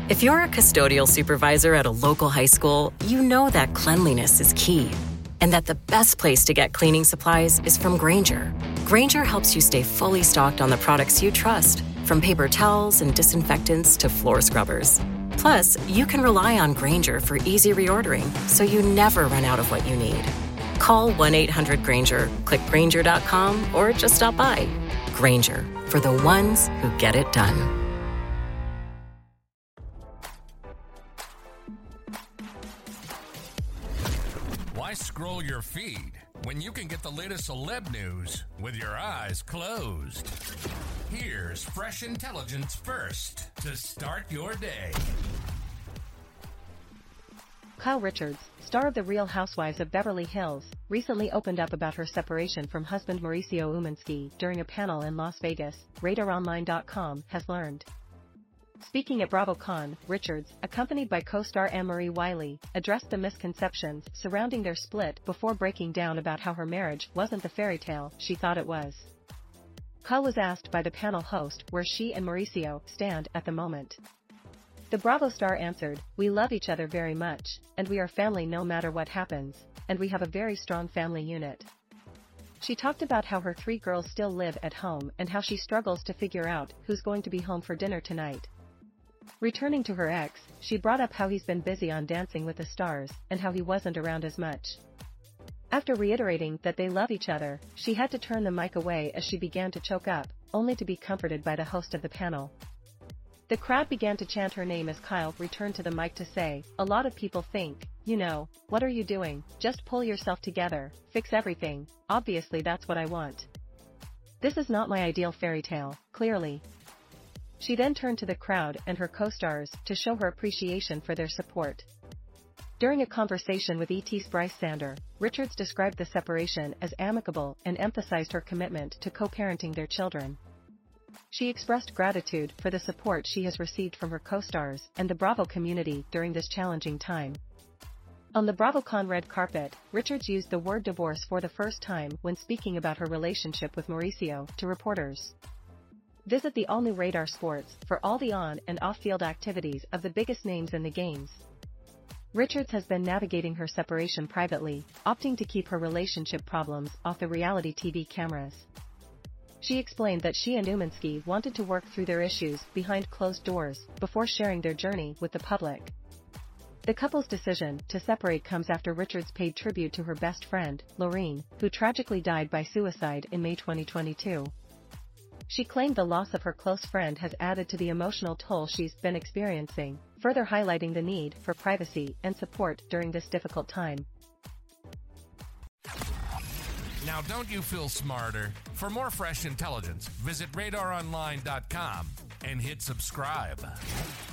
If you're a custodial supervisor at a local high school, you know that cleanliness is key, and that the best place to get cleaning supplies is from Grainger. Grainger helps you stay fully stocked on the products you trust, from paper towels and disinfectants to floor scrubbers. Plus, you can rely on Grainger for easy reordering, so you never run out of what you need. Call 1-800-GRAINGER, click Grainger.com, or just stop by. Grainger, for the ones who get it done. Why scroll your feed when you can get the latest celeb news with your eyes closed? Here's fresh intelligence first to start your day. Kyle Richards, star of The Real Housewives of Beverly Hills, recently opened up about her separation from husband Mauricio Umansky during a panel in Las Vegas, RadarOnline.com has learned. Speaking at BravoCon, Richards, accompanied by co-star Anne-Marie Wiley, addressed the misconceptions surrounding their split before breaking down about how her marriage wasn't the fairy tale she thought it was. Kyle was asked by the panel host where she and Mauricio stand at the moment. The Bravo star answered, "We love each other very much, and we are family no matter what happens, and we have a very strong family unit." She talked about how her 3 girls still live at home and how she struggles to figure out who's going to be home for dinner tonight. Returning to her ex, she brought up how he's been busy on Dancing with the Stars and how he wasn't around as much. After reiterating that they love each other, she had to turn the mic away as she began to choke up, only to be comforted by the host of the panel. The crowd began to chant her name as Kyle returned to the mic to say, "A lot of people think, you know, what are you doing? Just pull yourself together, fix everything. Obviously that's what I want. This is not my ideal fairy tale, clearly." She then turned to the crowd and her co-stars to show her appreciation for their support. During a conversation with ET's Bryce Sander, Richards described the separation as amicable and emphasized her commitment to co-parenting their children. She expressed gratitude for the support she has received from her co-stars and the Bravo community during this challenging time. On the BravoCon red carpet, Richards used the word divorce for the first time when speaking about her relationship with Mauricio to reporters. Visit the all-new Radar Sports for all the on- and off-field activities of the biggest names in the games. Richards has been navigating her separation privately, opting to keep her relationship problems off the reality TV cameras. She explained that she and Umansky wanted to work through their issues behind closed doors before sharing their journey with the public. The couple's decision to separate comes after Richards paid tribute to her best friend, Lorene, who tragically died by suicide in May 2022. She claimed the loss of her close friend has added to the emotional toll she's been experiencing, further highlighting the need for privacy and support during this difficult time. Now, don't you feel smarter? For more fresh intelligence, visit RadarOnline.com and hit subscribe.